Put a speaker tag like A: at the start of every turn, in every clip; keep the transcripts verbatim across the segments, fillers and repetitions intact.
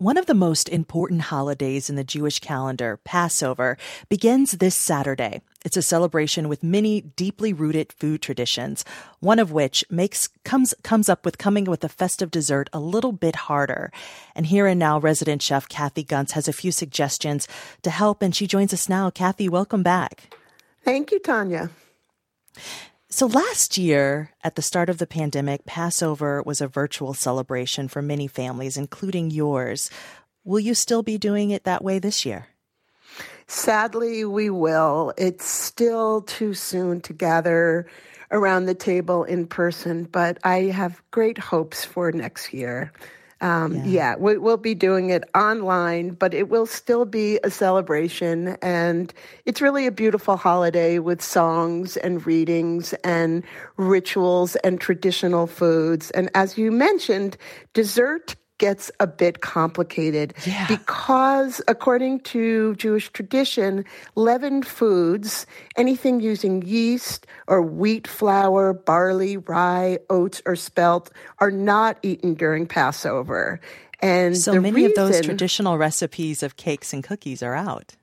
A: One of the most important holidays in the Jewish calendar, Passover, begins this Saturday. It's a celebration with many deeply rooted food traditions, one of which makes comes comes up with coming with a festive dessert a little bit harder. And here and now, resident chef Kathy Gunts has a few suggestions to help, and she joins us now. Kathy, welcome back.
B: Thank you, Tanya.
A: So last year, at the start of the pandemic, Passover was a virtual celebration for many families, including yours. Will you still be doing it that way this year?
B: Sadly, we will. It's still too soon to gather around the table in person, but I have great hopes for next year. Um, yeah, yeah we, we'll be doing it online, but it will still be a celebration. And it's really a beautiful holiday with songs and readings and rituals and traditional foods. And as you mentioned, dessert gets a bit complicated
A: yeah.
B: because, according to Jewish tradition, leavened foods, anything using yeast or wheat flour, barley, rye, oats, or spelt, are not eaten during Passover. And
A: so
B: the
A: many
B: reason,
A: of those traditional recipes of cakes and cookies are out.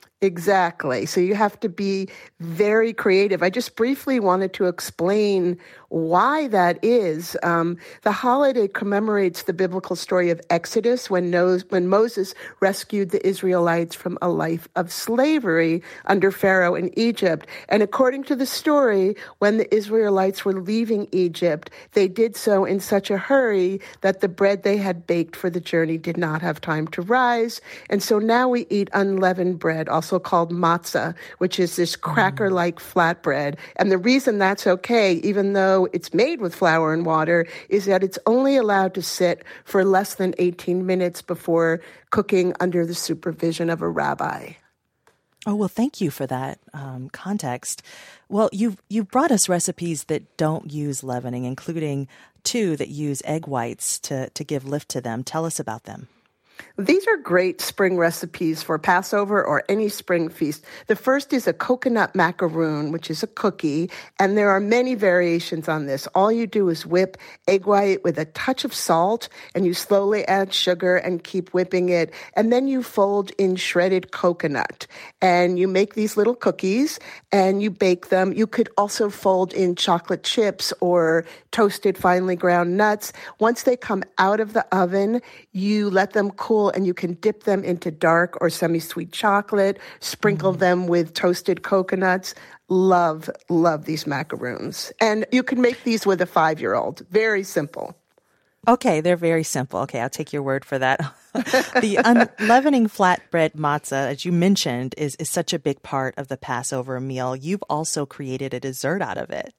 B: Exactly. So you have to be very creative. I just briefly wanted to explain why that is. Um, the holiday commemorates the biblical story of Exodus when, Nos- when Moses rescued the Israelites from a life of slavery under Pharaoh in Egypt. And according to the story, when the Israelites were leaving Egypt, they did so in such a hurry that the bread they had baked for the journey did not have time to rise. And so now we eat unleavened bread, also called matzah, which is this cracker-like flatbread. And the reason that's okay, even though it's made with flour and water, is that it's only allowed to sit for less than eighteen minutes before cooking under the supervision of a rabbi.
A: Oh, well, thank you for that um, context. Well, you've, you've brought us recipes that don't use leavening, including two that use egg whites to, to give lift to them. Tell us about them.
B: These are great spring recipes for Passover or any spring feast. The first is a coconut macaroon, which is a cookie, and there are many variations on this. All you do is whip egg white with a touch of salt, and you slowly add sugar and keep whipping it, and then you fold in shredded coconut. And you make these little cookies, and you bake them. You could also fold in chocolate chips or toasted finely ground nuts. Once they come out of the oven, you let them cool, and you can dip them into dark or semi-sweet chocolate, sprinkle mm. them with toasted coconuts. Love, love these macaroons. And you can make these with a five-year-old. Very simple.
A: Okay, they're very simple. Okay, I'll take your word for that. The unleavening flatbread matzah, as you mentioned, is, is such a big part of the Passover meal. You've also created a dessert out of it.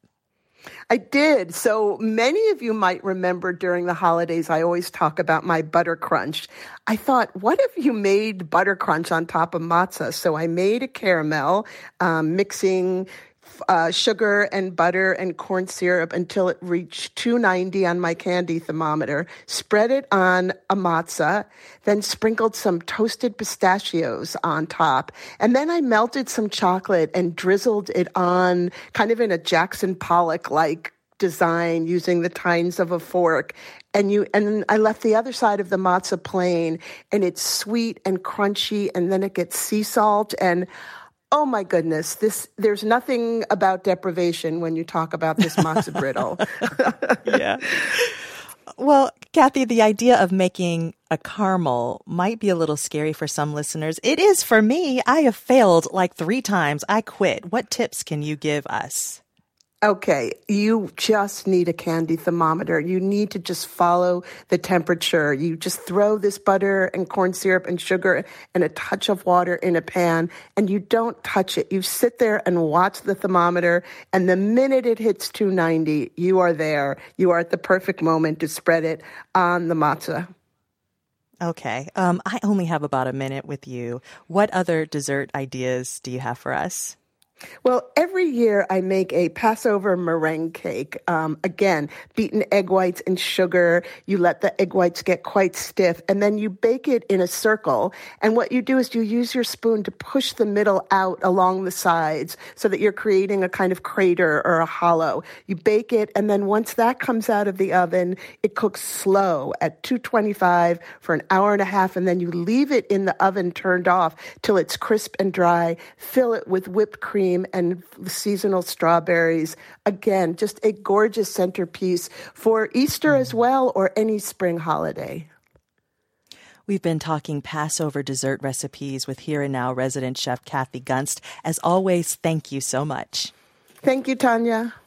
B: I did. So many of you might remember during the holidays, I always talk about my butter crunch. I thought, what if you made butter crunch on top of matzah? So I made a caramel, um, mixing uh, sugar and butter and corn syrup until it reached two ninety on my candy thermometer, spread it on a matzah, then sprinkled some toasted pistachios on top. And then I melted some chocolate and drizzled it on kind of in a Jackson Pollock-like design using the tines of a fork. And you, and then I left the other side of the matzah plain, and it's sweet and crunchy, and then it gets sea salt. And oh my goodness, this there's nothing about deprivation when you talk about this matzah brittle.
A: Yeah. Well, Kathy, the idea of making a caramel might be a little scary for some listeners. It is for me. I have failed like three times. I quit. What tips can you give us?
B: Okay, you just need a candy thermometer. You need to just follow the temperature. You just throw this butter and corn syrup and sugar and a touch of water in a pan, and you don't touch it. You sit there and watch the thermometer, and the minute it hits two ninety, you are there. You are at the perfect moment to spread it on the matzah.
A: Okay, um, I only have about a minute with you. What other dessert ideas do you have for us?
B: Well, every year I make a Passover meringue cake. Um, again, beaten egg whites and sugar. You let the egg whites get quite stiff, and then you bake it in a circle. And what you do is you use your spoon to push the middle out along the sides so that you're creating a kind of crater or a hollow. You bake it, and then once that comes out of the oven, it cooks slow at two twenty-five for an hour and a half, and then you leave it in the oven turned off till it's crisp and dry. Fill it with whipped cream and seasonal strawberries. Again, just a gorgeous centerpiece for Easter as well, or any spring holiday.
A: We've been talking Passover dessert recipes with Here and Now resident chef Kathy Gunst. As always, thank you so much.
B: Thank you, Tanya.